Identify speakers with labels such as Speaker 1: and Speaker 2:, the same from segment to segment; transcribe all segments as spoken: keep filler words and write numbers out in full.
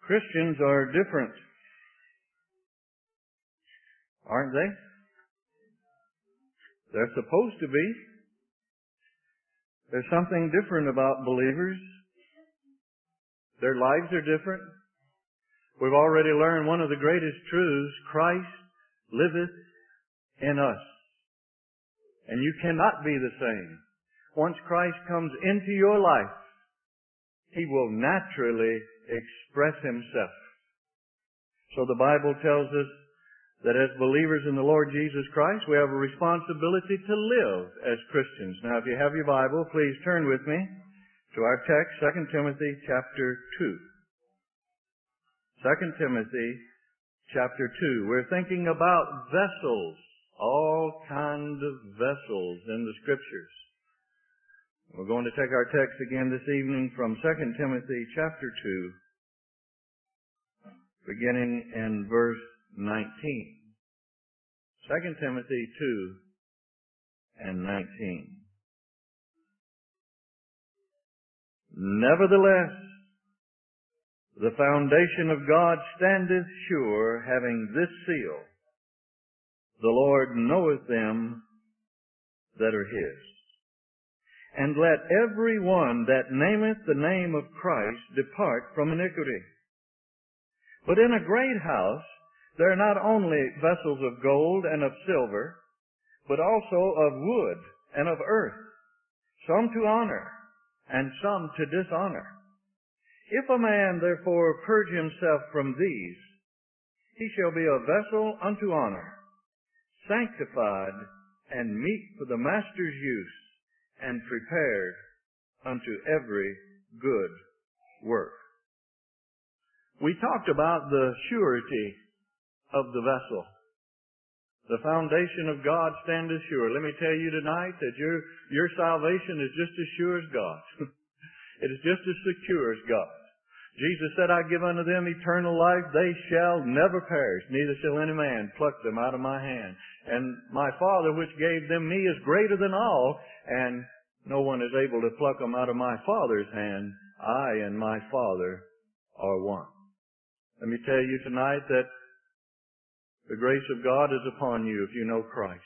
Speaker 1: Christians are different, aren't they? They're supposed to be. There's something different about believers. Their lives are different. We've already learned one of the greatest truths: Christ liveth in us. And you cannot be the same. Once Christ comes into your life, He will naturally express Himself. So the Bible tells us that as believers in the Lord Jesus Christ, we have a responsibility to live as Christians. Now, if you have your Bible, please turn with me to our text, Second Timothy chapter two. Second Timothy chapter two. We're thinking about vessels, all kinds of vessels in the Scriptures. We're going to take our text again this evening from Second Timothy chapter two, beginning in verse nineteen. Second Timothy two and nineteen. Nevertheless, the foundation of God standeth sure, having this seal: the Lord knoweth them that are His. And let every one that nameth the name of Christ depart from iniquity. But in a great house there are not only vessels of gold and of silver, but also of wood and of earth, some to honor and some to dishonor. If a man therefore purge himself from these, he shall be a vessel unto honor, sanctified and meet for the master's use, and prepared unto every good work. We talked about the surety of the vessel. The foundation of God standeth sure. Let me tell you tonight that your, your salvation is just as sure as God's. It is just as secure as God. Jesus said, I give unto them eternal life. They shall never perish, neither shall any man pluck them out of my hand. And my Father which gave them me is greater than all, and no one is able to pluck them out of my Father's hand. I and my Father are one. Let me tell you tonight that the grace of God is upon you if you know Christ.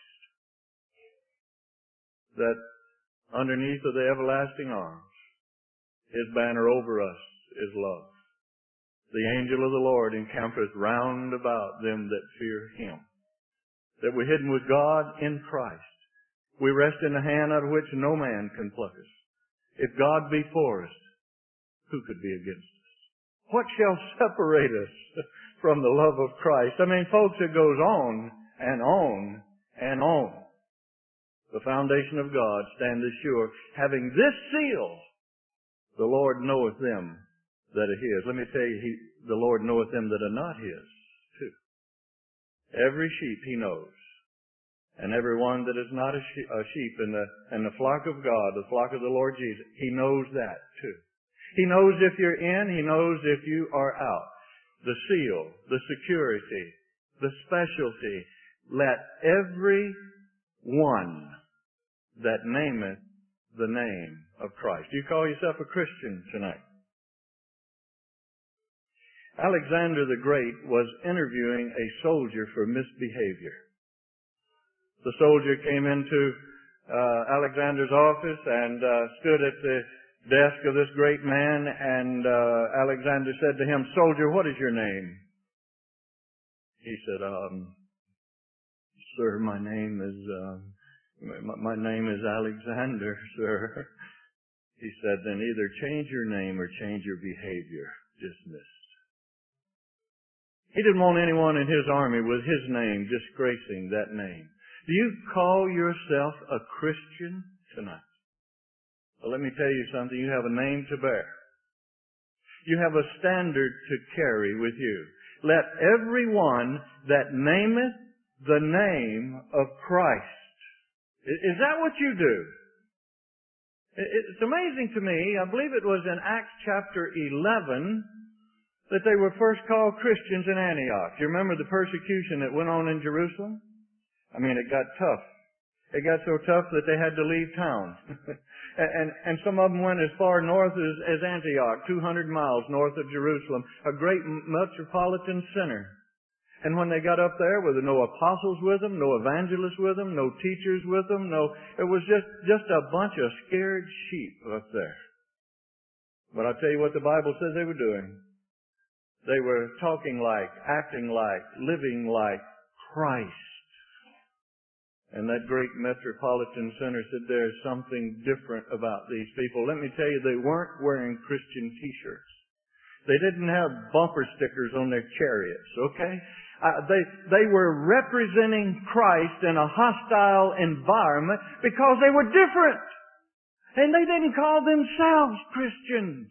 Speaker 1: That underneath of the everlasting arms, His banner over us is love. The angel of the Lord encampeth round about them that fear Him. That we're hidden with God in Christ. We rest in the hand out of which no man can pluck us. If God be for us, who could be against us? What shall separate us from the love of Christ? I mean, folks, it goes on and on and on. The foundation of God standeth sure, having this seal: the Lord knoweth them that are His. Let me tell you, he, the Lord knoweth them that are not His, too. Every sheep He knows. And every one that is not a, she- a sheep in the, in the flock of God, the flock of the Lord Jesus, He knows that, too. He knows if you're in, He knows if you are out. The seal, the security, the specialty. Let every one that nameth the name of Christ. You call yourself a Christian tonight. Alexander the Great was interviewing a soldier for misbehavior. The soldier came into uh, Alexander's office and uh, stood at the desk of this great man, and uh, Alexander said to him, "Soldier, what is your name?" He said, um, "Sir, my name is uh, my, my name is Alexander, sir." He said, "Then either change your name or change your behavior." Dismissed. He didn't want anyone in his army with his name disgracing that name. Do you call yourself a Christian tonight? Well, let me tell you something. You have a name to bear. You have a standard to carry with you. Let every one that nameth the name of Christ. Is that what you do? It's amazing to me. I believe it was in Acts chapter eleven that they were first called Christians in Antioch. You remember the persecution that went on in Jerusalem? I mean, it got tough. It got so tough that they had to leave town. and, and some of them went as far north as, as Antioch, two hundred miles north of Jerusalem, a great metropolitan center. And when they got up there, with no apostles with them, no evangelists with them, no teachers with them, no, it was just, just a bunch of scared sheep up there. But I'll tell you what the Bible says they were doing. They were talking like, acting like, living like Christ. And that great metropolitan center said there's something different about these people. Let me tell you, they weren't wearing Christian t-shirts. They didn't have bumper stickers on their chariots, okay? Uh, they, they were representing Christ in a hostile environment because they were different. And they didn't call themselves Christians.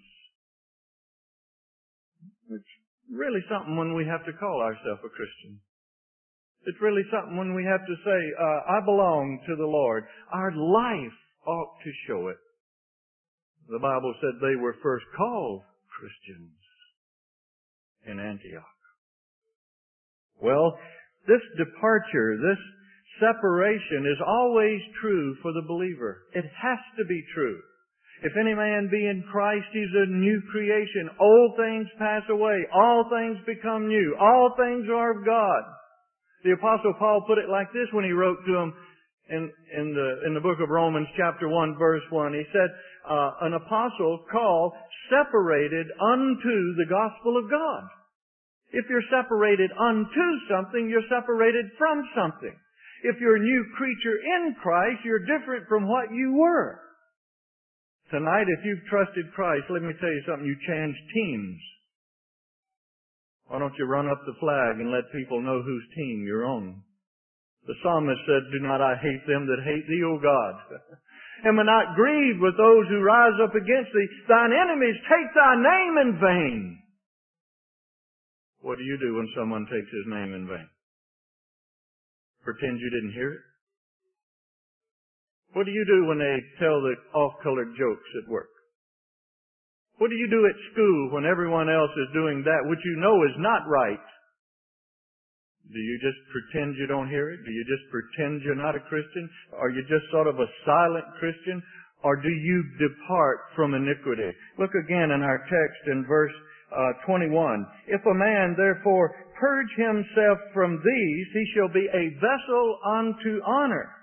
Speaker 1: It's really something when we have to call ourselves a Christian. It's really something when we have to say, uh, I belong to the Lord. Our life ought to show it. The Bible said they were first called Christians in Antioch. Well, this departure, this separation is always true for the believer. It has to be true. If any man be in Christ, he's a new creation. Old things pass away. All things become new. All things are of God. The Apostle Paul put it like this when he wrote to them in, in the, in the book of Romans chapter one verse one. He said, uh, an apostle called separated unto the gospel of God. If you're separated unto something, you're separated from something. If you're a new creature in Christ, you're different from what you were. Tonight, if you've trusted Christ, let me tell you something, you change teams. Why don't you run up the flag and let people know whose team you're on? The psalmist said, do not I hate them that hate thee, O God. Am I not grieved with those who rise up against thee? Thine enemies take thy name in vain. What do you do when someone takes his name in vain? Pretend you didn't hear it? What do you do when they tell the off-colored jokes at work? What do you do at school when everyone else is doing that which you know is not right? Do you just pretend you don't hear it? Do you just pretend you're not a Christian? Are you just sort of a silent Christian? Or do you depart from iniquity? Look again in our text in verse uh, twenty-one. If a man therefore purge himself from these, he shall be a vessel unto honor.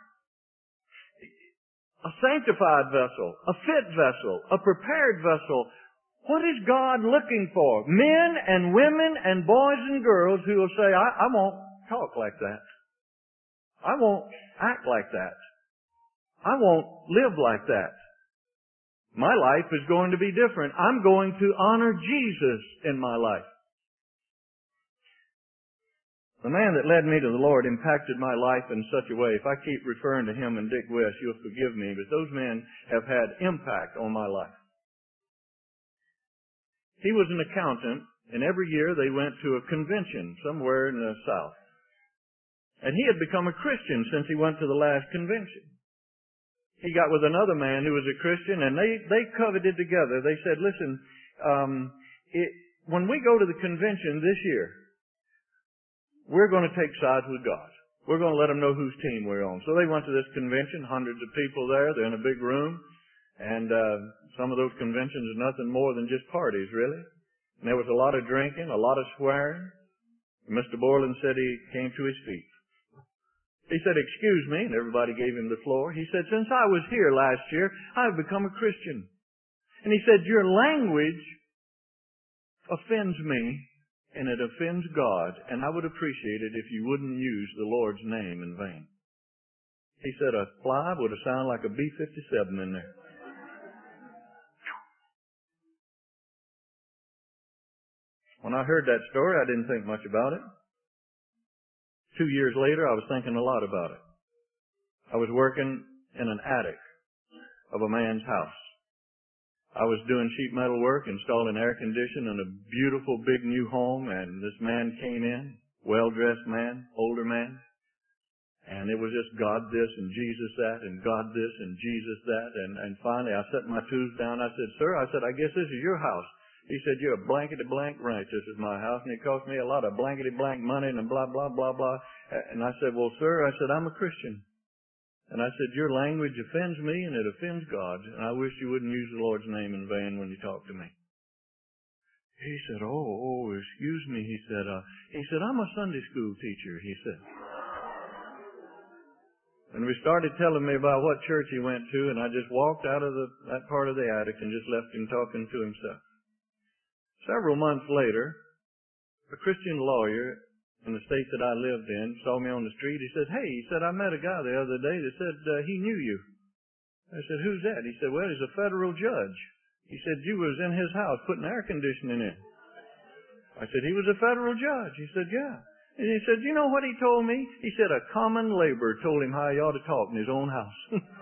Speaker 1: A sanctified vessel, a fit vessel, a prepared vessel. What is God looking for? Men and women and boys and girls who will say, I, I won't talk like that. I won't act like that. I won't live like that. My life is going to be different. I'm going to honor Jesus in my life. The man that led me to the Lord impacted my life in such a way. If I keep referring to him and Dick West, you'll forgive me, but those men have had impact on my life. He was an accountant, and every year they went to a convention somewhere in the South. And he had become a Christian since he went to the last convention. He got with another man who was a Christian, and they, they coveted together. They said, listen, um, it, when we go to the convention this year, we're going to take sides with God. We're going to let them know whose team we're on. So they went to this convention, hundreds of people there. They're in a big room. And uh, some of those conventions are nothing more than just parties, really. And there was a lot of drinking, a lot of swearing. And Mister Borland said he came to his feet. He said, excuse me, and everybody gave him the floor. He said, since I was here last year, I've become a Christian. And he said, your language offends me, and it offends God, and I would appreciate it if you wouldn't use the Lord's name in vain. He said a fly would have sounded like a B fifty-seven in there. When I heard that story, I didn't think much about it. Two years later, I was thinking a lot about it. I was working in an attic of a man's house. I was doing sheet metal work, installing air conditioning in a beautiful big new home, and this man came in, well-dressed man, older man, and it was just God this and Jesus that and God this and Jesus that, and, and finally I set my tools down. I said, sir, I said, I guess this is your house. He said, you're a blankety-blank ranch. This is my house, and it cost me a lot of blankety-blank money and blah, blah, blah, blah. And I said, well, sir, I said, I'm a Christian. And I said, your language offends me and it offends God, and I wish you wouldn't use the Lord's name in vain when you talk to me. He said, oh, oh, excuse me. He said, uh, he said, I'm a Sunday school teacher, he said. And we started telling me about what church he went to, and I just walked out of the, that part of the attic and just left him talking to himself. Several months later, a Christian lawyer in the state that I lived in saw me on the street. He said, hey, he said, I met a guy the other day that said uh, he knew you. I said, who's that? He said, well, he's a federal judge. He said, you was in his house putting air conditioning in. I said, he was a federal judge. He said, yeah. And he said, you know what he told me? He said, a common laborer told him how he ought to talk in his own house.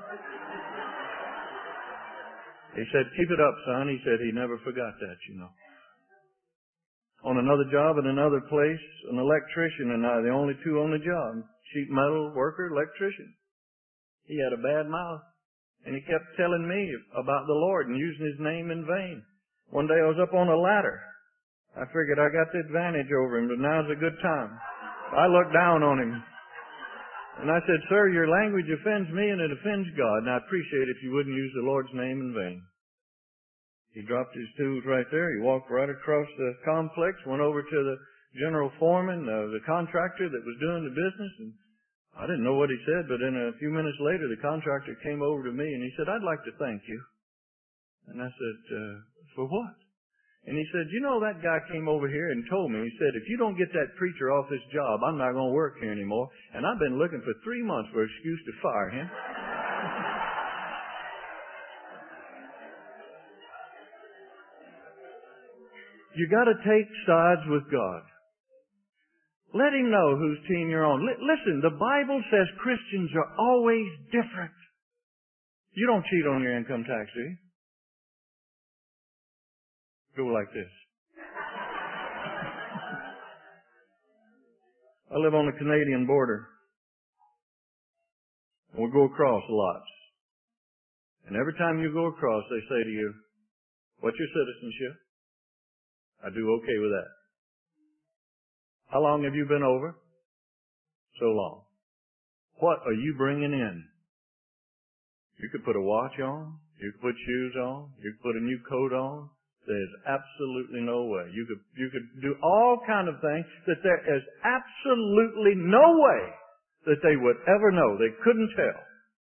Speaker 1: He said, keep it up, son. He said he never forgot that, you know. On another job in another place, an electrician and I, the only two on the job, sheet metal worker, electrician. He had a bad mouth, and he kept telling me about the Lord and using his name in vain. One day I was up on a ladder. I figured I got the advantage over him, but now's a good time. I looked down on him, and I said, sir, your language offends me and it offends God, and I appreciate if you wouldn't use the Lord's name in vain. He dropped his tools right there. He walked right across the complex, went over to the general foreman, uh, the contractor that was doing the business. And I didn't know what he said, but then a few minutes later, the contractor came over to me and he said, I'd like to thank you. And I said, uh, for what? And he said, you know, that guy came over here and told me, he said, if you don't get that preacher off this job, I'm not going to work here anymore. And I've been looking for three months for an excuse to fire him. You got to take sides with God. Let him know whose team you're on. L- listen, the Bible says Christians are always different. You don't cheat on your income tax, do you? Go like this. I live on the Canadian border. And we go across lots. And every time you go across, they say to you, what's your citizenship? I do okay with that. How long have you been over? So long. What are you bringing in? You could put a watch on. You could put shoes on. You could put a new coat on. There's absolutely no way. You could, you could do all kind of things that there is absolutely no way that they would ever know. They couldn't tell.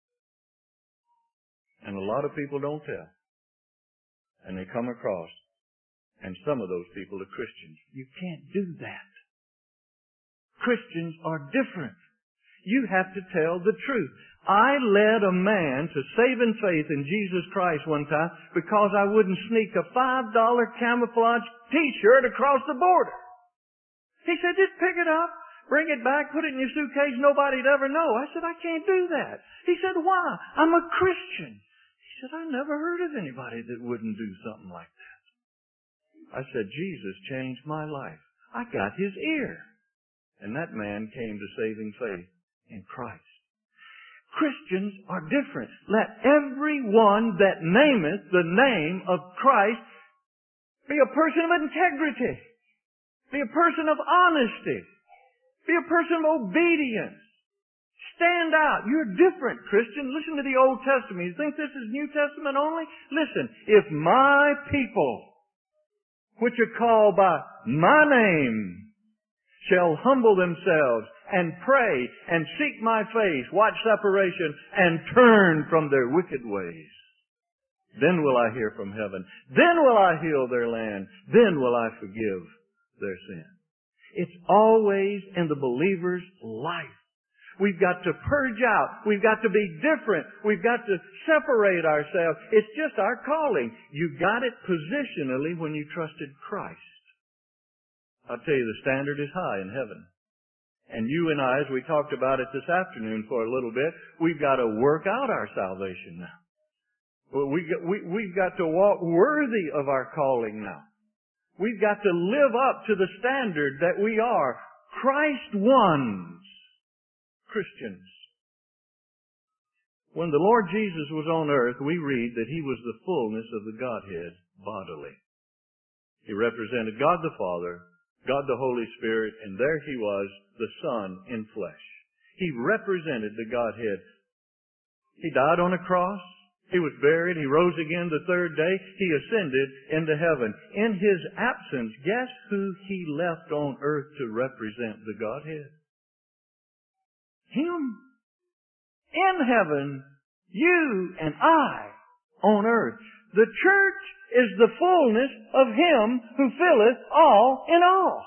Speaker 1: And a lot of people don't tell. And they come across. And some of those people are Christians. You can't do that. Christians are different. You have to tell the truth. I led a man to saving faith in Jesus Christ one time because I wouldn't sneak a five dollar camouflage t-shirt across the border. He said, just pick it up, bring it back, put it in your suitcase, nobody'd ever know. I said, I can't do that. He said, why? I'm a Christian. He said, I never heard of anybody that wouldn't do something like that. I said, Jesus changed my life. I got his ear. And that man came to saving faith in Christ. Christians are different. Let everyone that nameth the name of Christ be a person of integrity. Be a person of honesty. Be a person of obedience. Stand out. You're different, Christian. Listen to the Old Testament. You think this is New Testament only? Listen, if my people, which are called by my name, shall humble themselves and pray and seek my face, watch separation, and turn from their wicked ways, then will I hear from heaven. Then will I heal their land. Then will I forgive their sin. It's always in the believer's life. We've got to purge out. We've got to be different. We've got to separate ourselves. It's just our calling. You got it positionally when you trusted Christ. I'll tell you, the standard is high in heaven. And you and I, as we talked about it this afternoon for a little bit, we've got to work out our salvation now. We, we, we've got to walk worthy of our calling now. We've got to live up to the standard that we are Christ ones. Christians. When the Lord Jesus was on earth, we read that he was the fullness of the Godhead bodily. He represented God the Father, God the Holy Spirit, and there he was, the Son in flesh. He represented the Godhead He died on a cross. He was buried. He rose again the third day. He ascended into heaven. In His absence, guess who He left on earth to represent the Godhead? Him. In heaven, you and I on earth. The church is the fullness of Him who filleth all in all.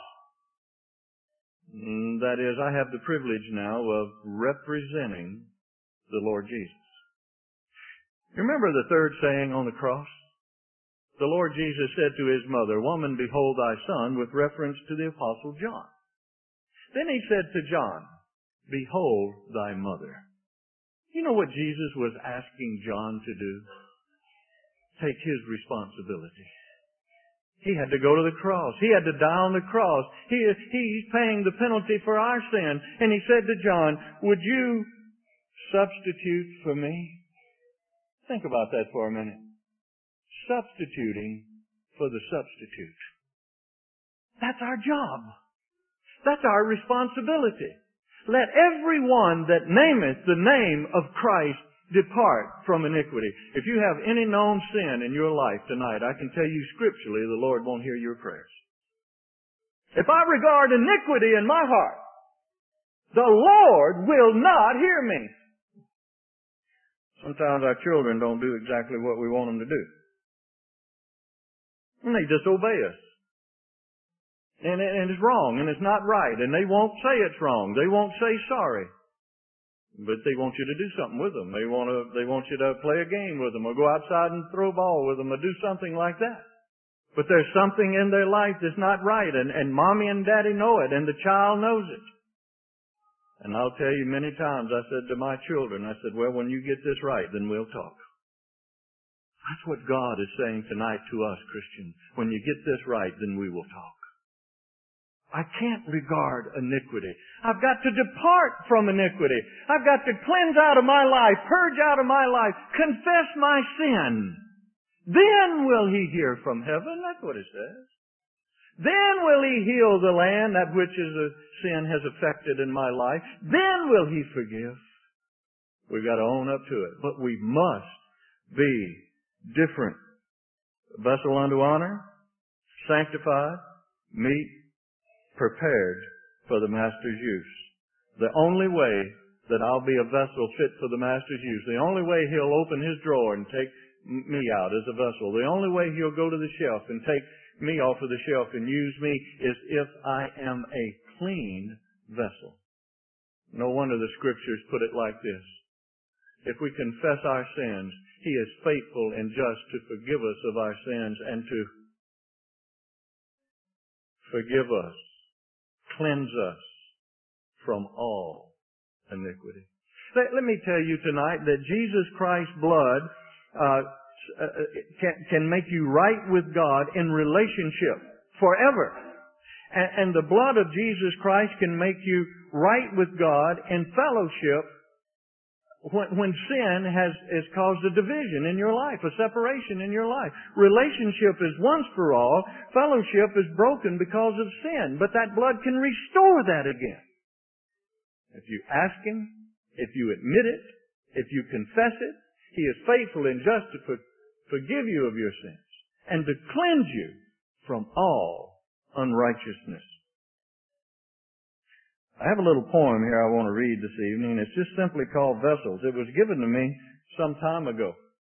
Speaker 1: That is, I have the privilege now of representing the Lord Jesus. You remember the third saying on the cross? The Lord Jesus said to His mother, "Woman, behold thy son," with reference to the Apostle John. Then He said to John, "Behold thy mother." You know what Jesus was asking John to do? Take his responsibility. He had to go to the cross. He had to die on the cross. He, he's paying the penalty for our sin. And He said to John, "Would you substitute for me?" Think about that for a minute. Substituting for the substitute. That's our job. That's our responsibility. Let every one that nameth the name of Christ depart from iniquity. If you have any known sin in your life tonight, I can tell you scripturally the Lord won't hear your prayers. If I regard iniquity in my heart, the Lord will not hear me. Sometimes our children don't do exactly what we want them to do. And they disobey us. And, and it's wrong, and it's not right, and they won't say it's wrong. They won't say sorry. But they want you to do something with them. They want to, they want you to play a game with them, or go outside and throw a ball with them, or do something like that. But there's something in their life that's not right, and, and mommy and daddy know it, and the child knows it. And I'll tell you many times, I said to my children, I said, well, when you get this right, then we'll talk. That's what God is saying tonight to us, Christians. When you get this right, then we will talk. I can't regard iniquity. I've got to depart from iniquity. I've got to cleanse out of my life, purge out of my life, confess my sin. Then will He hear from heaven. That's what it says. Then will He heal the land, that which is a sin has affected in my life. Then will He forgive. We've got to own up to it. But we must be different. A vessel unto honor, sanctified, meet, prepared for the Master's use. The only way that I'll be a vessel fit for the Master's use, the only way He'll open His drawer and take me out as a vessel, the only way He'll go to the shelf and take me off of the shelf and use me is if I am a clean vessel. No wonder the Scriptures put it like this. If we confess our sins, He is faithful and just to forgive us of our sins and to forgive us, cleanse us from all iniquity. Let, let me tell you tonight that Jesus Christ's blood uh, can, can make you right with God in relationship forever. And, and the blood of Jesus Christ can make you right with God in fellowship when, when sin has, has caused a division in your life, a separation in your life. Relationship is once for all. Fellowship is broken because of sin. But that blood can restore that again. If you ask Him, if you admit it, if you confess it, He is faithful and just to for, forgive you of your sins and to cleanse you from all unrighteousness. I have a little poem here I want to read this evening. It's just simply called Vessels. It was given to me some time ago.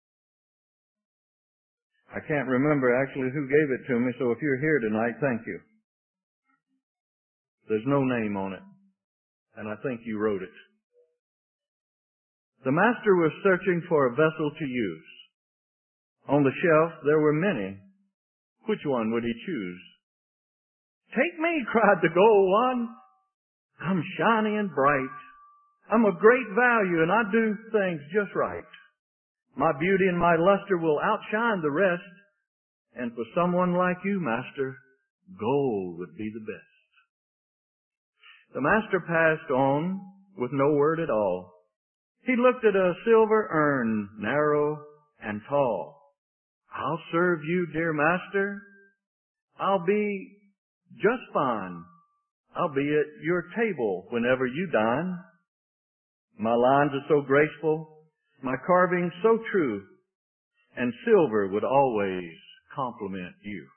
Speaker 1: I can't remember actually who gave it to me, so if you're here tonight, thank you. There's no name on it, and I think you wrote it. The Master was searching for a vessel to use. On the shelf there were many. Which one would He choose? "Take me," cried the gold one. "I'm shiny and bright. I'm of great value and I do things just right. My beauty and my luster will outshine the rest. And for someone like you, Master, gold would be the best." The Master passed on with no word at all. He looked at a silver urn, narrow and tall. "I'll serve you, dear Master. I'll be just fine. I'll be at your table whenever you dine. My lines are so graceful, my carving so true, and silver would always compliment you.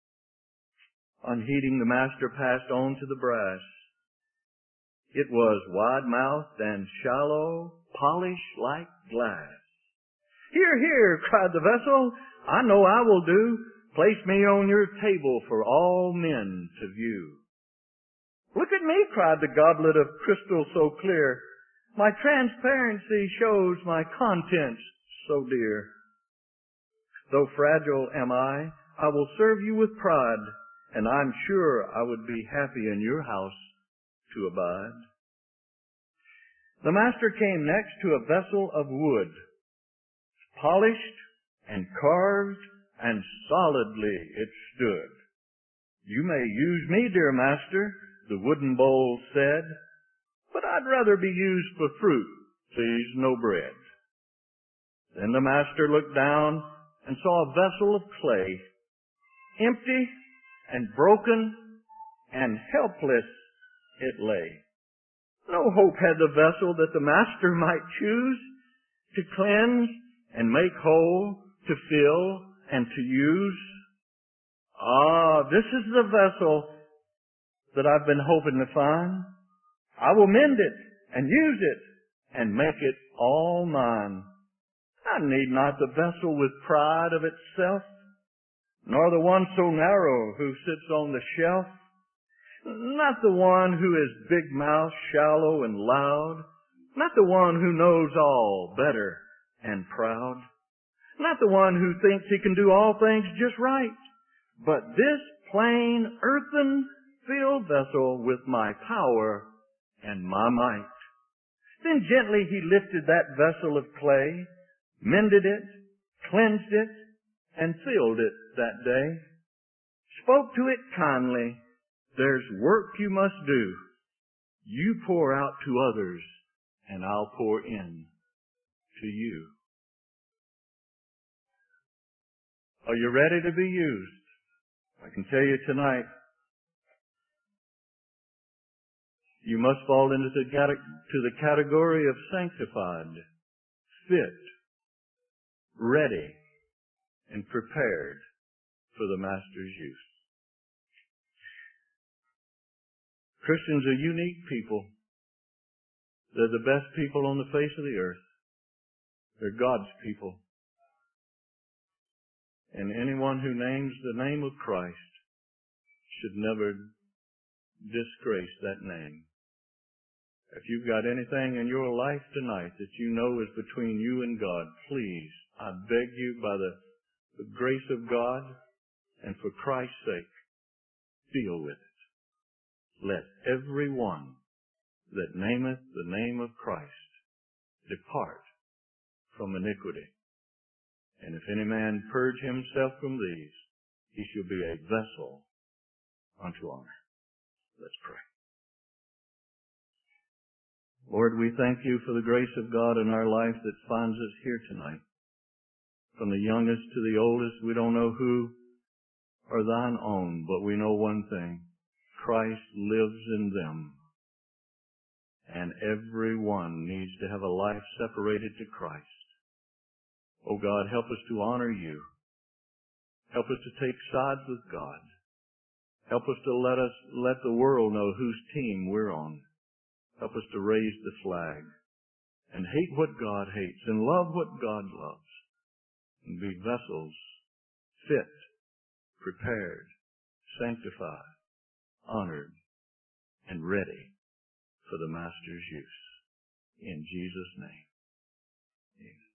Speaker 1: Unheeding, the master passed on to the brass. It was wide-mouthed and shallow, polished like glass. Here, here, cried the vessel, I know I will do. Place me on your table for all men to view. Look at me, cried the goblet of crystal so clear. My transparency shows my contents so dear. Though fragile am I, I will serve you with pride, and I'm sure I would be happy in your house to abide. The master came next to a vessel of wood, polished and carved, and solidly it stood. You may use me, dear master, the wooden bowl said, but I'd rather be used for fruit, please, no bread. Then the master looked down and saw a vessel of clay, empty and broken and helpless it lay. No hope had the vessel that the master might choose to cleanse and make whole, to fill and to use. Ah, this is the vessel that I've been hoping to find. I will mend it and use it and make it all mine. I need not the vessel with pride of itself, nor the one so narrow who sits on the shelf, not the one who is big-mouthed, shallow, and loud, not the one who knows all better and proud, not the one who thinks he can do all things just right, but this plain earthen-filled vessel with my power and my might. Then gently he lifted that vessel of clay, mended it, cleansed it, and filled it that day. Spoke to it kindly, there's work you must do. You pour out to others, and I'll pour in to you. Are you ready to be used? I can tell you tonight, you must fall into the, to the category of sanctified, fit, ready, and prepared for the Master's use. Christians are unique people. They're the best people on the face of the earth. They're God's people. And anyone who names the name of Christ should never disgrace that name. If you've got anything in your life tonight that you know is between you and God, please, I beg you by the, the grace of God and for Christ's sake, deal with it. Let every one that nameth the name of Christ depart from iniquity. And if any man purge himself from these, he shall be a vessel unto honor. Let's pray. Lord, we thank you for the grace of God in our life that finds us here tonight. From the youngest to the oldest, we don't know who are thine own, but we know one thing. Christ lives in them. And every one needs to have a life separated to Christ. Oh God, help us to honor you. Help us to take sides with God. Help us to let us let the world know whose team we're on. Help us to raise the flag and hate what God hates and love what God loves and be vessels fit, prepared, sanctified, honored, and ready for the Master's use. In Jesus' name, amen.